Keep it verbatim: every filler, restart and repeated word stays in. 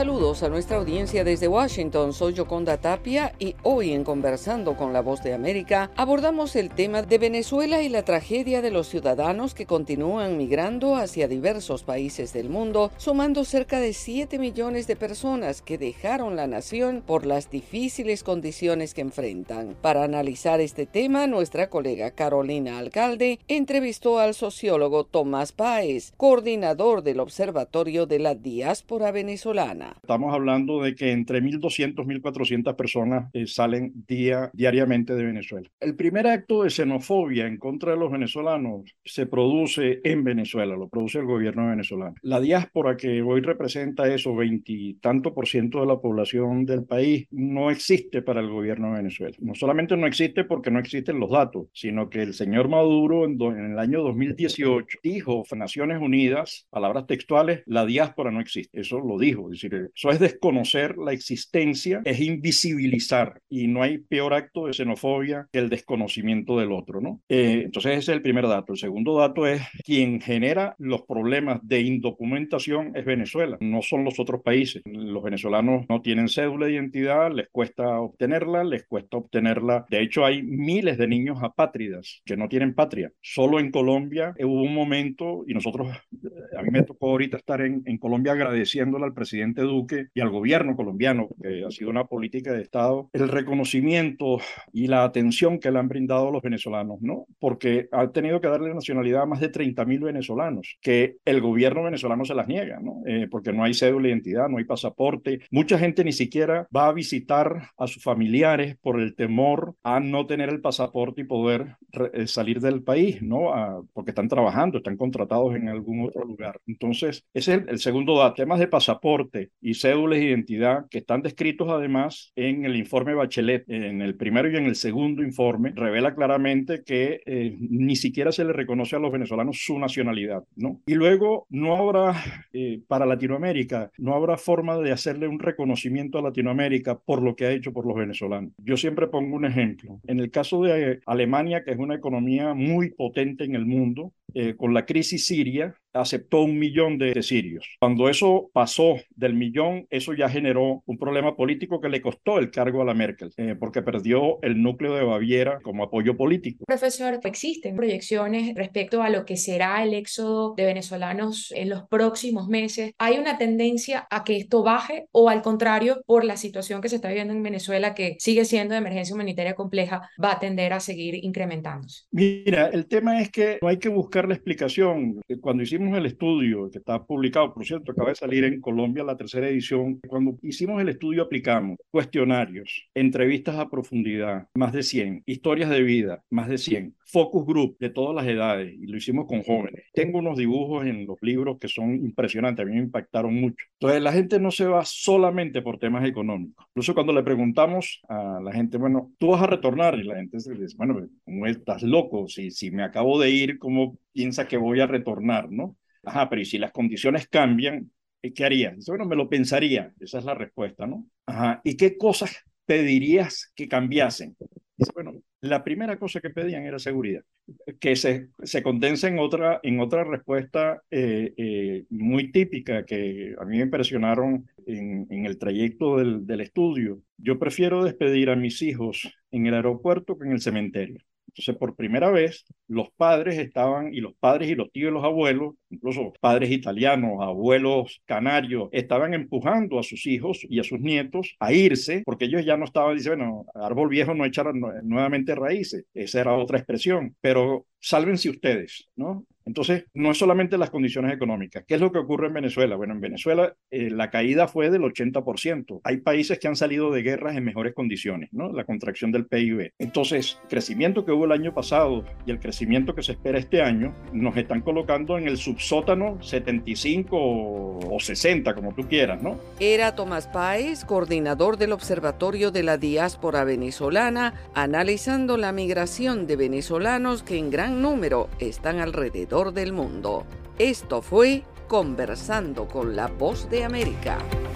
Saludos a nuestra audiencia desde Washington. Soy Yoconda Tapia y hoy en Conversando con la Voz de América abordamos el tema de Venezuela y la tragedia de los ciudadanos que continúan migrando hacia diversos países del mundo, sumando cerca de siete millones de personas que dejaron la nación por las difíciles condiciones que enfrentan. Para analizar este tema, nuestra colega Carolina Alcalde entrevistó al sociólogo Tomás Páez, coordinador del Observatorio de la Diáspora Venezolana. Estamos hablando de que entre mil doscientas y mil cuatrocientas personas eh, salen día, diariamente de Venezuela. El primer acto de xenofobia en contra de los venezolanos se produce en Venezuela, lo produce el gobierno venezolano. La diáspora, que hoy representa eso, veintitanto por ciento de la población del país, no existe para el gobierno de Venezuela. No solamente no existe porque no existen los datos, sino que el señor Maduro en, do, en el año dos mil dieciocho dijo a Naciones Unidas, palabras textuales, la diáspora no existe. Eso lo dijo, es decir, eso es desconocer la existencia, es invisibilizar, y no hay peor acto de xenofobia que el desconocimiento del otro, ¿no? Eh, entonces ese es el primer dato. El segundo dato es quien genera los problemas de indocumentación es Venezuela, no son los otros países. Los venezolanos no tienen cédula de identidad, les cuesta obtenerla, les cuesta obtenerla. De hecho, hay miles de niños apátridas que no tienen patria. Solo en Colombia hubo un momento, y nosotros, a mí me tocó ahorita estar en, en Colombia agradeciéndole al presidente Duque y al gobierno colombiano, que ha sido una política de Estado, el reconocimiento y la atención que le han brindado a los venezolanos, ¿no? Porque han tenido que darle nacionalidad a más de treinta mil venezolanos, que el gobierno venezolano se las niega, ¿no? Eh, porque no hay cédula de identidad, no hay pasaporte. Mucha gente ni siquiera va a visitar a sus familiares por el temor a no tener el pasaporte y poder re- salir del país, ¿no? A, porque están trabajando, están contratados en algún otro lugar. Entonces, ese es el, el segundo dato. Temas de pasaporte y cédulas de identidad que están descritos además en el informe Bachelet, en el primero y en el segundo informe, revela claramente que eh, ni siquiera se le reconoce a los venezolanos su nacionalidad, ¿no? Y luego no habrá, eh, para Latinoamérica, no habrá forma de hacerle un reconocimiento a Latinoamérica por lo que ha hecho por los venezolanos. Yo siempre pongo un ejemplo. En el caso de Alemania, que es una economía muy potente en el mundo, eh, con la crisis siria, aceptó un millón de, de sirios. Cuando eso pasó del millón, eso ya generó un problema político que le costó el cargo a la Merkel, eh, porque perdió el núcleo de Baviera como apoyo político. Profesor, ¿existen proyecciones respecto a lo que será el éxodo de venezolanos en los próximos meses? ¿Hay una tendencia a que esto baje o al contrario, por la situación que se está viviendo en Venezuela, que sigue siendo de emergencia humanitaria compleja, va a tender a seguir incrementándose? Mira, el tema es que no hay que buscar la explicación. Cuando hicimos el estudio, que está publicado, por cierto, acaba de salir en Colombia la tercera edición, cuando hicimos el estudio aplicamos cuestionarios, entrevistas a profundidad, más de cien, historias de vida, más de cien, focus group de todas las edades, y lo hicimos con jóvenes. Tengo unos dibujos en los libros que son impresionantes, a mí me impactaron mucho. Entonces la gente no se va solamente por temas económicos. Incluso cuando le preguntamos a la gente, bueno, ¿tú vas a retornar? Y la gente se dice, bueno, ¿cómo estás loco? Si, si me acabo de ir, ¿cómo piensa que voy a retornar, no? Ajá, pero ¿y si las condiciones cambian, qué harías? Dice, bueno, me lo pensaría. Esa es la respuesta, ¿no? Ajá, ¿y qué cosas pedirías que cambiasen? Dice, bueno, la primera cosa que pedían era seguridad, que se, se condensa en otra, en otra respuesta eh, eh, muy típica que a mí me impresionaron en, en el trayecto del, del estudio. Yo prefiero despedir a mis hijos en el aeropuerto que en el cementerio. Entonces, por primera vez, los padres estaban, y los padres y los tíos y los abuelos, incluso padres italianos, abuelos canarios, estaban empujando a sus hijos y a sus nietos a irse, porque ellos ya no estaban, dicen, bueno, árbol viejo no echar nuevamente raíces. Esa era otra expresión, pero sálvense ustedes, ¿no? Entonces, no es solamente las condiciones económicas. ¿Qué es lo que ocurre en Venezuela? Bueno, en Venezuela eh, la caída fue del ochenta por ciento. Hay países que han salido de guerras en mejores condiciones, ¿no? La contracción del P I B. Entonces, el crecimiento que hubo el año pasado y el crecimiento que se espera este año nos están colocando en el subsótano setenta y cinco o sesenta, como tú quieras, ¿no? Era Tomás Páez, coordinador del Observatorio de la Diáspora Venezolana, analizando la migración de venezolanos que en gran número están alrededor del mundo. Esto fue Conversando con la Voz de América.